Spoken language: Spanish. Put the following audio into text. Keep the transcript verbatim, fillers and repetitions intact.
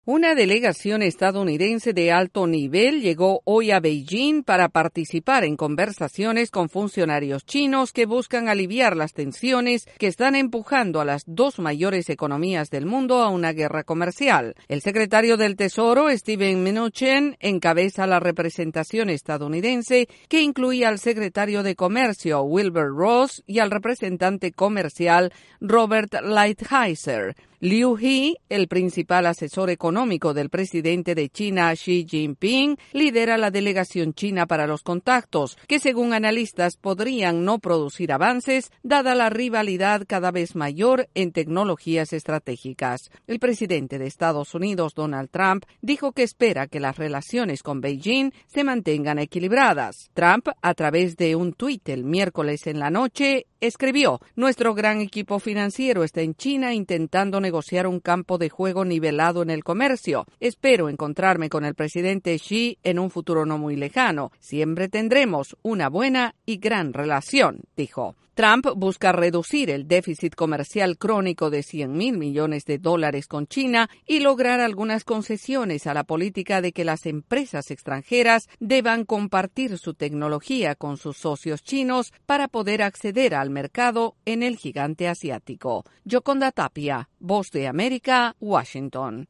Una delegación estadounidense de alto nivel llegó hoy a Beijing para participar en conversaciones con funcionarios chinos que buscan aliviar las tensiones que están empujando a las dos mayores economías del mundo a una guerra comercial. El secretario del Tesoro, Steven Mnuchin, encabeza la representación estadounidense, que incluía al secretario de Comercio, Wilbur Ross, y al representante comercial, Robert Lighthizer. Liu He, el principal asesor económico del presidente de China, Xi Jinping, lidera la delegación china para los contactos, que según analistas podrían no producir avances, dada la rivalidad cada vez mayor en tecnologías estratégicas. El presidente de Estados Unidos, Donald Trump, dijo que espera que las relaciones con Beijing se mantengan equilibradas. Trump, a través de un tuit el miércoles en la noche, escribió: «Nuestro gran equipo financiero está en China intentando negociar un campo de juego nivelado en el comercio. Espero encontrarme con el presidente Xi en un futuro no muy lejano. Siempre tendremos una buena y gran relación», dijo. Trump busca reducir el déficit comercial crónico de cien mil millones de dólares con China y lograr algunas concesiones a la política de que las empresas extranjeras deban compartir su tecnología con sus socios chinos para poder acceder al mercado en el gigante asiático. Yoconda Tapia, Voz de América, Washington.